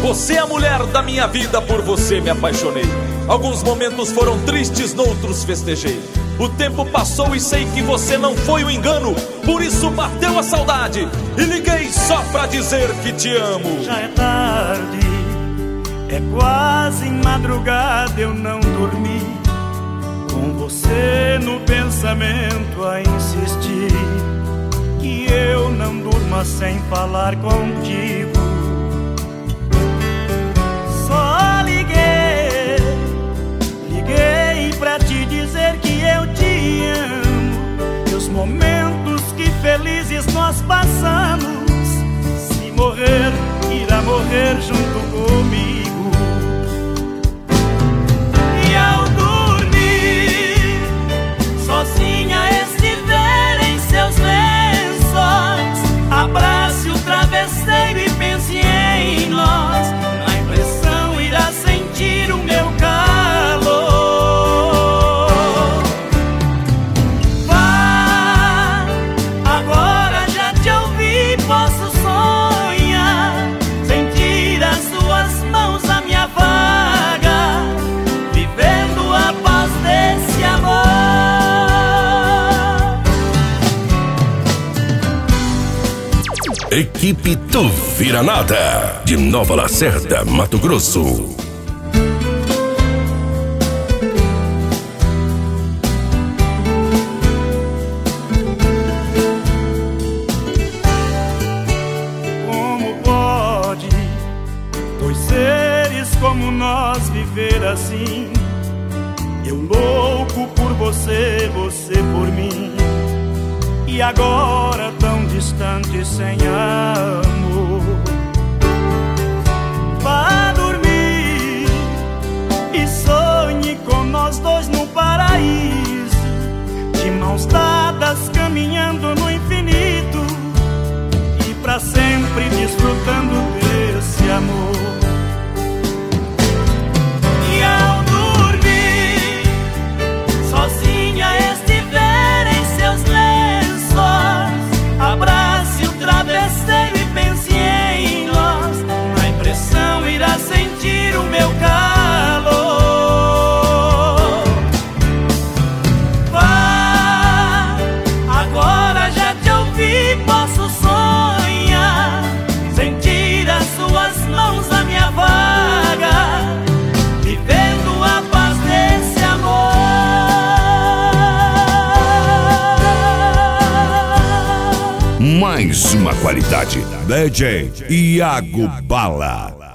Você é a mulher da minha vida, por você me apaixonei. Alguns momentos foram tristes, noutros festejei. O tempo passou e sei que você não foi um engano. Por isso bateu a saudade e liguei só pra dizer que te amo. Já é tarde, é quase madrugada, eu não dormi. Com você no pensamento a insistir, que eu não durma sem falar contigo. Só liguei pra te dizer que eu te amo. E os momentos que felizes nós passamos, se morrer, irá morrer junto comigo. E ao dormir, sozinha estiver em seus lençóis, abrace o travesseiro e pense em nós. Na impressão irá sentir o meu calor. Vá, agora já te ouvi, posso sonhar, sentir as suas mãos à minha vaga, vivendo a paz desse amor. Equipe Tuviranada, de Nova Lacerda, Mato Grosso. Como pode dois seres como nós viver assim? Eu louco por você, você por mim. E agora tão distante, sem amor. Vá dormir e sonhe com nós dois no paraíso, de mãos dadas caminhando no infinito, e pra sempre desfrutando desse amor. E ao dormir, sozinha estiver em seus lençóis, abrace o travesseiro e pense em nós. Na impressão irá sentir o meu calor. Vá, agora já te ouvi, posso sonhar, sentir as suas mãos à minha vaga, vivendo a paz desse amor. Mais uma qualidade. DJ Iago Bala.